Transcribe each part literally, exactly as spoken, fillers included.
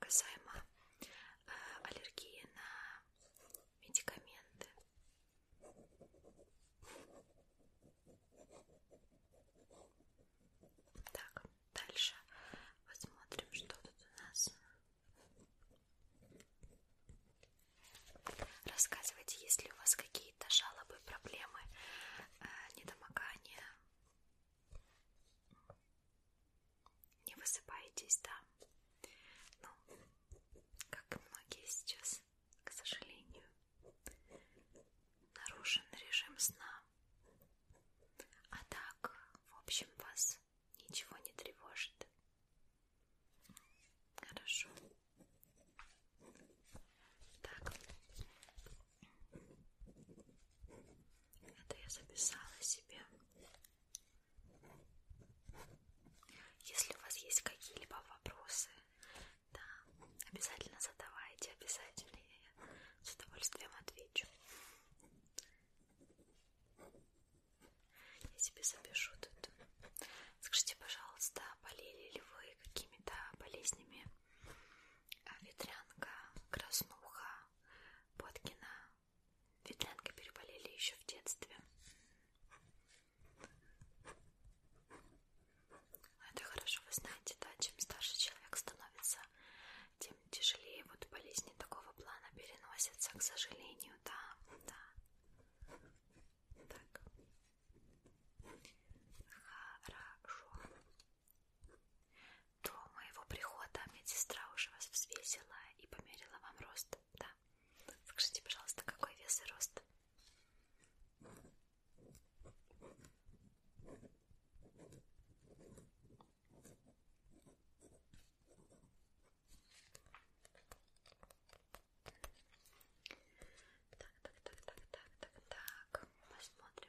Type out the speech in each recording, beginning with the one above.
касаемо э, аллергии на медикаменты. Так, дальше посмотрим, что тут у нас. Рассказывайте, есть ли у вас какие-то жалобы, проблемы, э, недомогания. Не высыпаетесь, да? Ну, как и многие сейчас, к сожалению, нарушен режим сна. А так, в общем, вас ничего не тревожит. Хорошо. Так. Это я записала себе. Если у вас есть какие-либо вопросы, да, обязательно задавайте, обязательно я с удовольствием отвечу. Я себе запишу тут. Скажите, пожалуйста, болели ли вы какими-то болезнями? Ветрянка, краснуха, Боткина. Ветрянкой переболели еще в детстве. Это хорошо, вы знаете, да, чем старше человек становится, тем тяжелее вот болезни такого плана переносятся, к сожалению, да, да. Так. Хорошо. До моего прихода медсестра уже вас взвесила и померила вам рост, да? Скажите, пожалуйста, какой вес и рост? Так, так, так, так, так, так, так, посмотрим.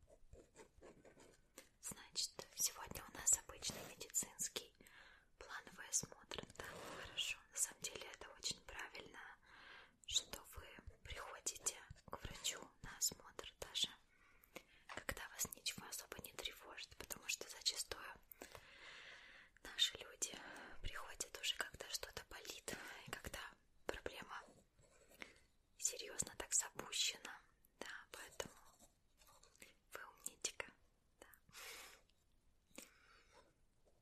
Значит, сегодня у нас обычный медицинский плановый осмотр, да, хорошо. На самом деле это очень правильно, что вы приходите к врачу на осмотр даже, когда вас ничего особо не тревожит, потому что зачастую наши люди приходят уже, когда что-то болит, и когда проблема серьезно так запущена, да, поэтому вы умнитика, да.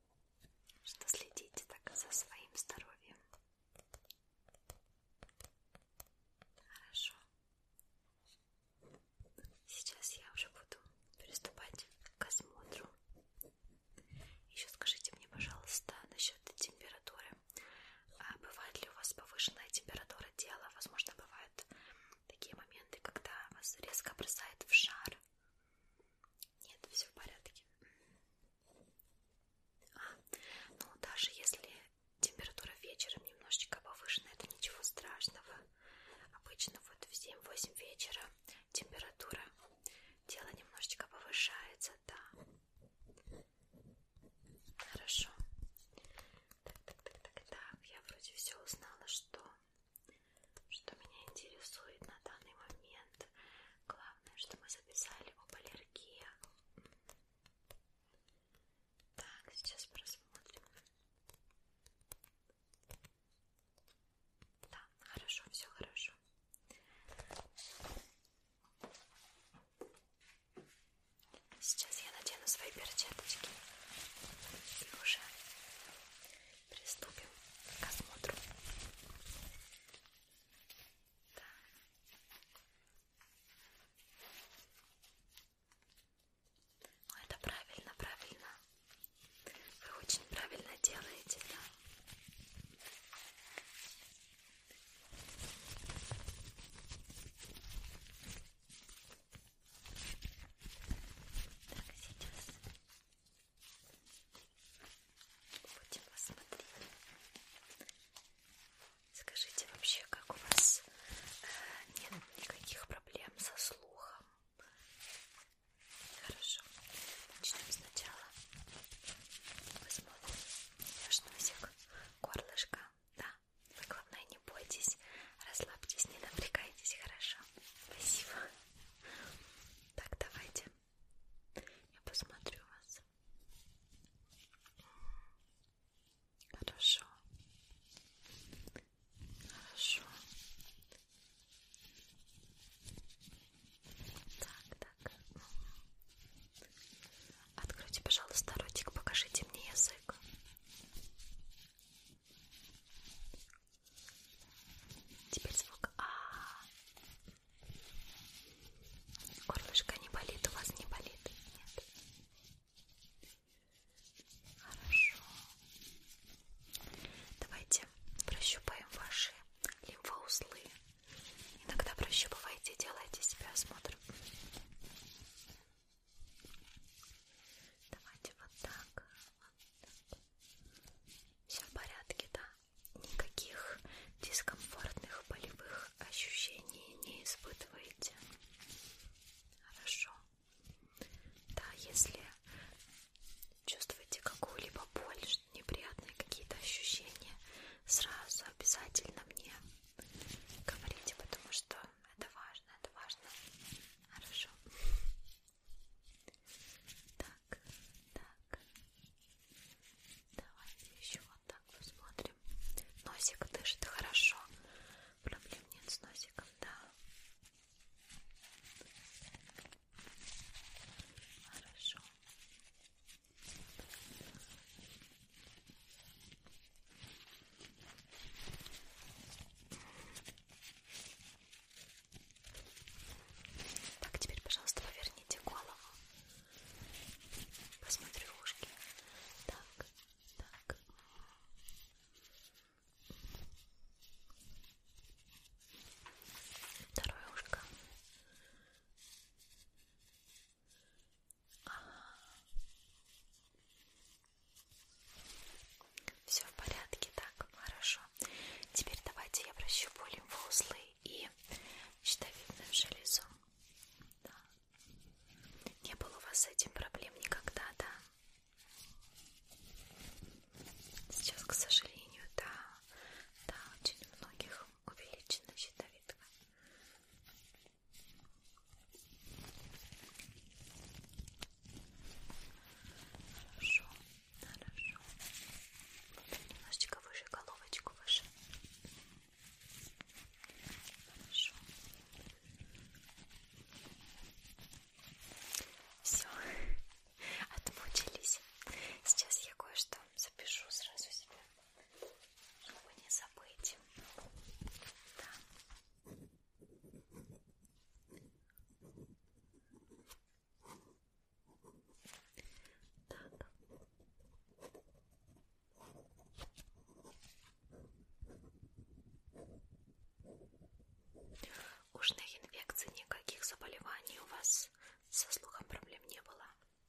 вас со слухом проблем не было?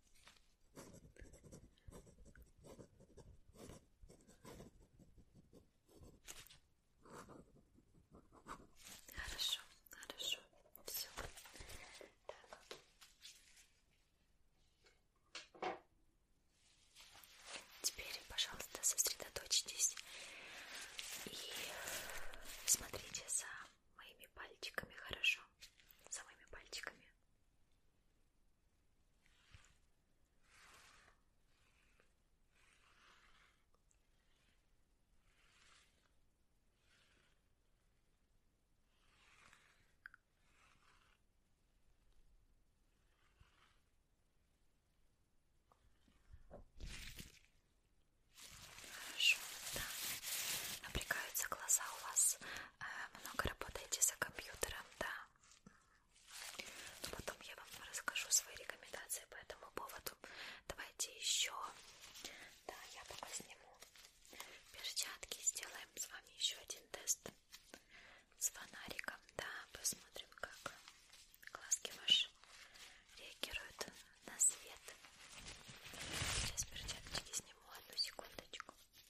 Хорошо, хорошо, все. Так. Теперь, пожалуйста, сосредоточьтесь и смотрите за моими пальчиками, хорошо? За моими пальчиками. Хорошо, да. Напрягаются глаза у вас. Много работаете за компьютером, да. Но потом я вам расскажу свои рекомендации по этому поводу. Давайте еще. Да, я пока сниму перчатки. Сделаем с вами еще один тест с фонариком. Да, посмотрим, как глазки ваши реагируют на свет. Сейчас перчаточки сниму, одну секундочку.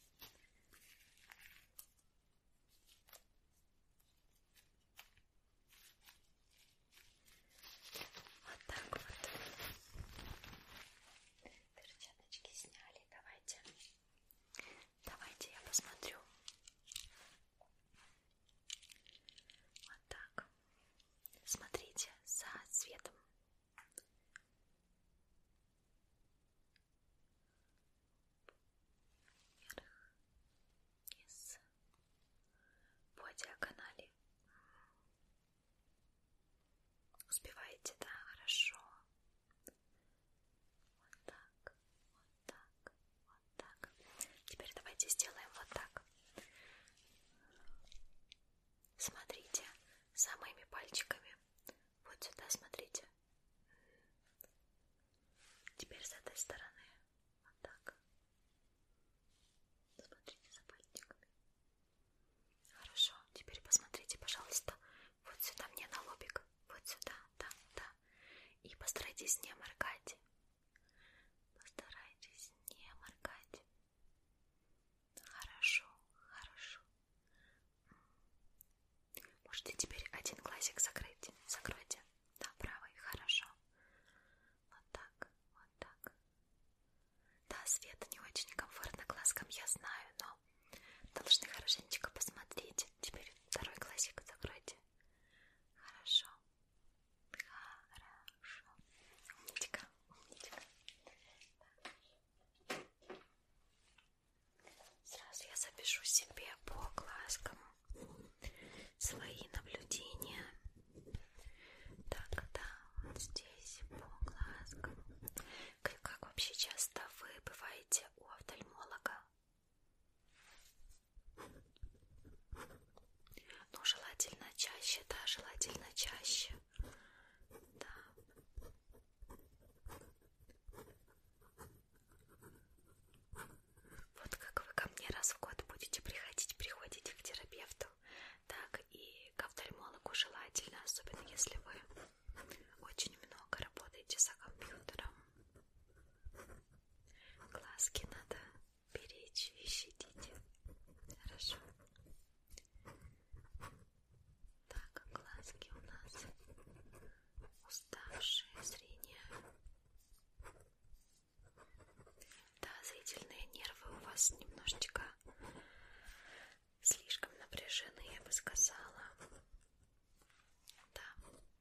Вот так вот. Перчаточки сняли. Давайте. Давайте я посмотрю. Вот так. Смотрите за цветом. Вверх, вниз, по диагонали. Успеваете, да, хорошо. Вот так, вот так, вот так. Теперь давайте сделаем вот так. Смотрите за моими пальчиками. Вот сюда смотрите. Теперь с этой стороны. Вот так. Смотрите за пальчиками. Хорошо. Теперь посмотрите, пожалуйста, вот сюда мне на лобик. Вот сюда, да, да. И постарайтесь не моргать. Постарайтесь не моргать. Хорошо, хорошо. Можете теперь один глазик закрыть. Закройте. Да, правый. Хорошо. Вот так, вот так. Да, свет не очень комфортно глазкам, я знаю, но должны хорошенечко посмотреть. Теперь второй глазик закройте. Хорошо. Хорошо. Умничка, умничка. Сразу я запишу себе по глазкам свои наблюдения. Так, да, вот здесь по глазкам. Как, как вообще часто вы бываете у офтальмолога? Ну, желательно чаще, да, желательно чаще. Да. Вот как вы ко мне раз в год будете приходить, приходите к терапевту, так и к офтальмологу желательно, особенно если вы очень много работаете за компьютером. Глазки надо беречь и щадить. Хорошо. Так, глазки у нас уставшие, зрение. Да, зрительные нервы у вас немножечко слишком напряжены, я бы сказала. Да.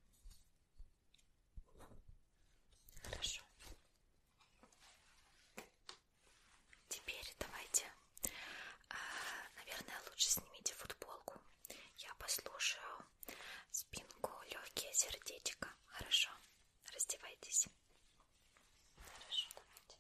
Хорошо. Теперь давайте, наверное, лучше снимите футболку. Я послушаю спинку, легкие, сердечко. Хорошо. Раздевайтесь. Хорошо, давайте.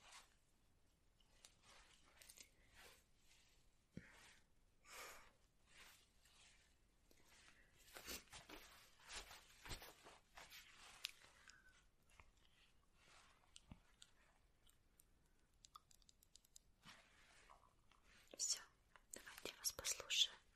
Все, давайте я вас послушаю.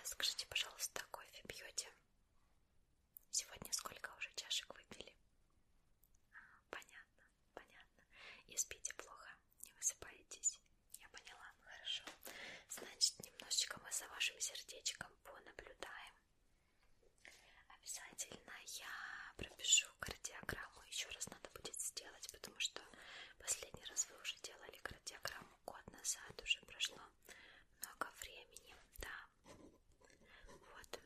скажите, пожалуйста, кофе пьете? Сегодня сколько уже чашек выпили? Понятно, понятно. И спите плохо, не высыпаетесь. Я поняла, хорошо. Значит, немножечко мы за вашим сердечком понаблюдаем. Обязательно я пропишу кардиограмму. Еще раз надо будет сделать, потому что последний раз вы уже делали кардиограмму год назад. Уже прошло много времени. Да. Вот.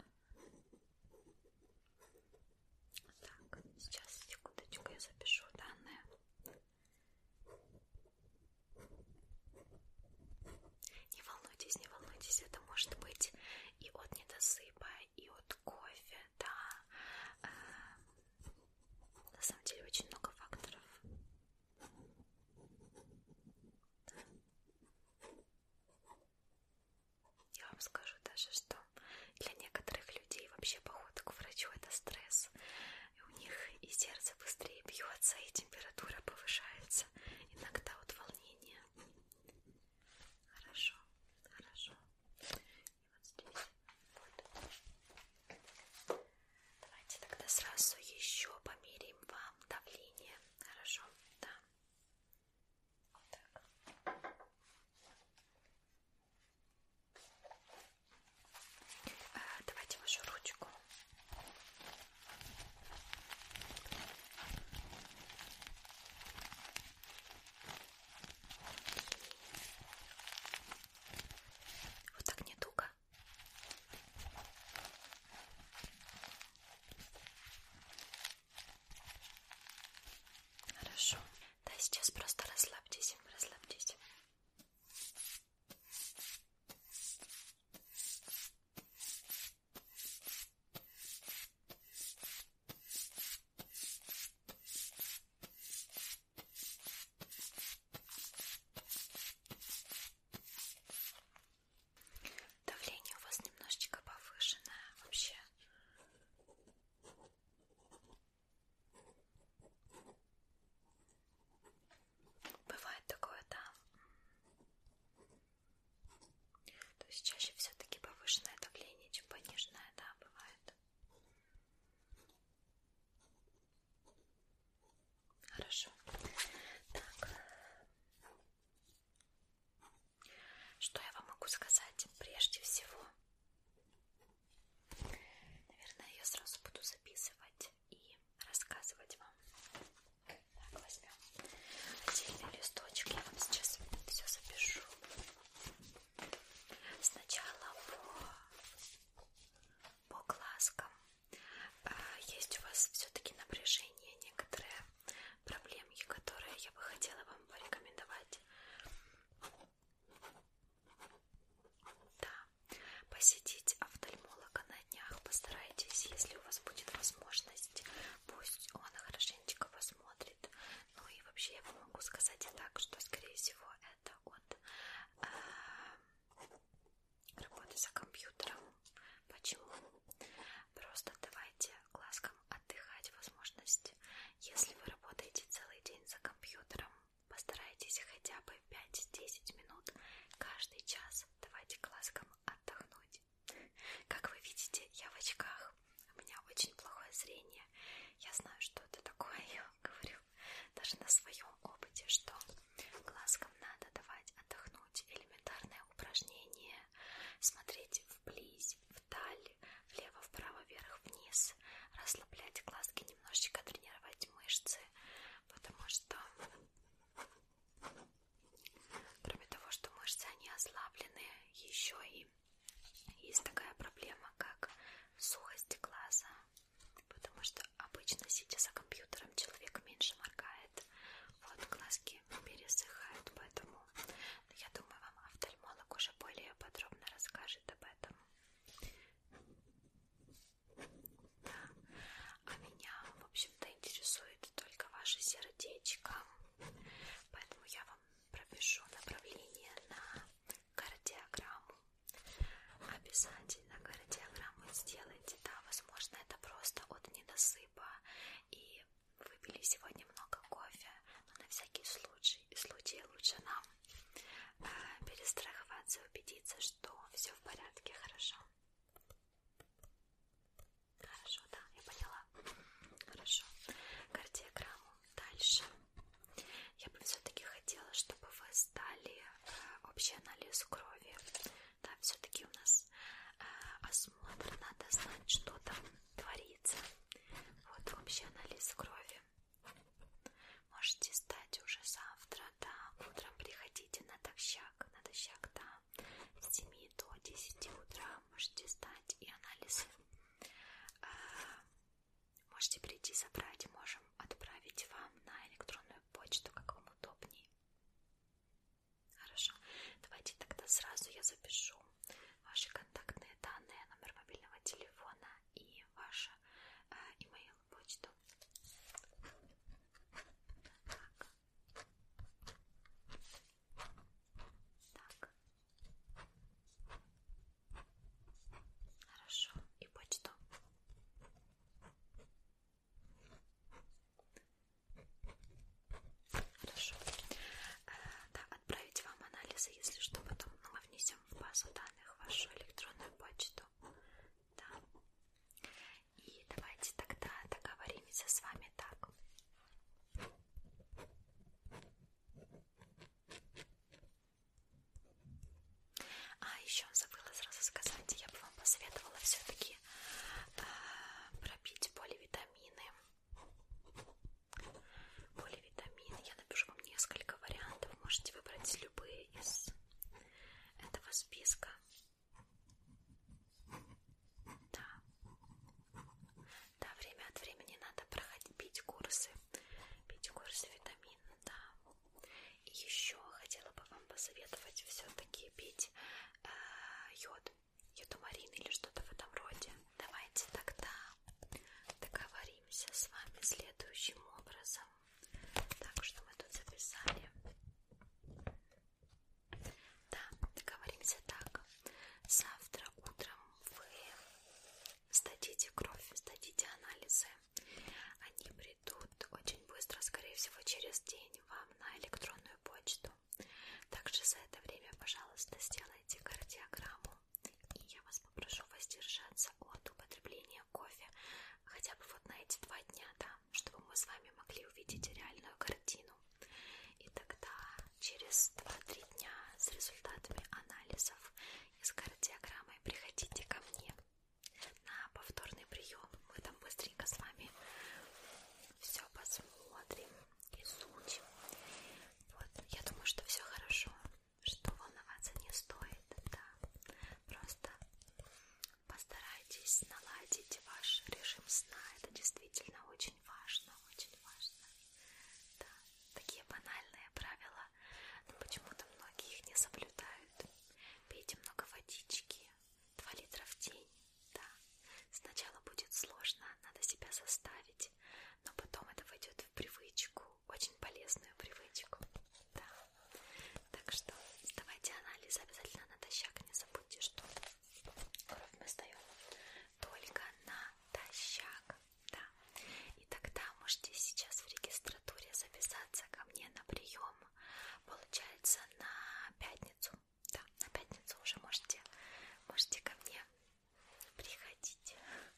Так, сейчас, секундочку, я запишу данные. Не волнуйтесь, не волнуйтесь, это может быть и от недосыпа, и от кофе, да. На самом деле очень много факторов. Я вам скажу даже, что для некоторых людей вообще поход к врачу это стресс. И у них и сердце быстрее бьется, и температура повышается. Иногда от волнения. Хорошо, хорошо. И вот здесь. Вот. Давайте тогда сразу еще померяем вам давление. Хорошо, да. Так. А, давайте вашу ручку. Вот так не туго. Хорошо. Да, сейчас просто расслабьтесь, расслабьтесь. Давление у вас немножечко повышенное вообще. Бывает такое, да. То есть чаще все-таки повышенное давление, чем пониженное, да, бывает. Хорошо. Так. Что я вам могу сказать прежде всего? Наверное, я сразу буду записывать и рассказывать вам. Так, возьмем отдельный листочек, я вам сейчас все запишу. Сначала по, по глазкам. Есть у вас все-таки напряжение, некоторые проблемки, которые я бы хотела вам порекомендовать. Да, посетить офтальмолога на днях, постарайтесь, если у вас будет возможность, пусть он хорошенечко посмотрит. Ну и вообще я вам могу сказать и так, что скорее всего это от э, работы за компьютером. Почему? Просто давайте глазкам отдыхать, возможность. Если вы работаете целый день за компьютером, постарайтесь хотя бы пять-десять минут каждый час давайте глазкам отдохнуть. Как вы видите, я в очках, у меня очень плохое зрение. Я знаю, что это такое, я вам говорю даже на своем опыте, что глазкам надо давать отдохнуть. Элементарное упражнение, смотреть вблизь, вдаль, влево, вправо, вверх, вниз, расслаблять глазки, немножечко тренировать мышцы, потому что кроме того, что мышцы они ослаблены, еще и есть такая проблема, как сухость глаза, потому что обычно, сидя за компьютером, человек меньше моргает, вот глазки пересыхают, поэтому я думаю, вам офтальмолог уже более подробно расскажет об этом. Да. А меня, в общем-то, интересует только ваше сердечко, поэтому я вам пропишу направление на кардиограмму. Обязательно кардиограмму сделайте, да, возможно, это просто от недосыпа и выпили сегодня много кофе, но на всякий случай, случай лучше нам э, перестраховаться, убедиться, что все в порядке, хорошо? анализ крови. Можете сдать уже завтра, да, утром приходите натощак, натощак, да, с семи до десяти утра можете сдать и анализы. Можете прийти забрать, можем отправить вам на электронную почту, как вам удобнее. Хорошо, давайте тогда сразу я запишу ваши контактные данные, номер мобильного телефона и вашу э, имейл, почту. Так. Так. Хорошо, и почту. Хорошо. Да, отправить вам анализы, если что, потом мы внесем в базу данных вашу электронную почту. Да. И давайте тогда договоримся с вами так. А, еще забыла сразу сказать, я бы вам посоветовала все-таки э, пропить поливитамины. Поливитамины, я напишу вам несколько вариантов, можете выбрать любые из этого списка. Да. Да, время от времени надо проходить, пить курсы, пить курсы витамин, да. И еще хотела бы вам посоветовать все-таки пить э, йод, йодомарин или что-то в этом роде. Давайте тогда договоримся с вами следующим образом. Так, что мы тут записали? Да, договоримся так. Завтра утром вы сдадите кровь, сдадите анализы. Они придут очень быстро, скорее всего, через день вам на электронную почту. Также за это время, пожалуйста, сделайте кардиограмму. И я вас попрошу воздержаться от употребления кофе хотя бы вот на эти два дня, да, чтобы мы с вами могли увидеть реальную картину. И тогда через два-три дня с результатами анализов и с кардиограммой приходите ко мне на повторный прием. Мы там быстренько с вами все посмотрим, изучим. Вот, я думаю, что все хорошо, что волноваться не стоит, да. Просто постарайтесь наладить ваш режим сна. Это действительно очень важно, очень важно. Да, такие банальные правила, но почему-то многие их не соблюдают. Пейте много водички, два литра в день, да. Сначала будет сложно, надо себя заставить, но потом это войдет в привычку, очень полезную привычку, да. Так что сдавайте анализ обязательно натощак, не забудьте, что кровь мы сдаем только натощак, да. И тогда можете сейчас в регистратуре записаться ко мне на прием, получается, на пятницу, да, на пятницу уже можете, можете ко мне приходить.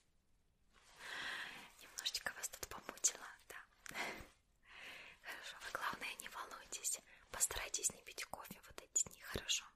Немножечко вас тут помутила, да. Хорошо, вы главное не волнуйтесь, постарайтесь не пить кофе вот эти дни, хорошо?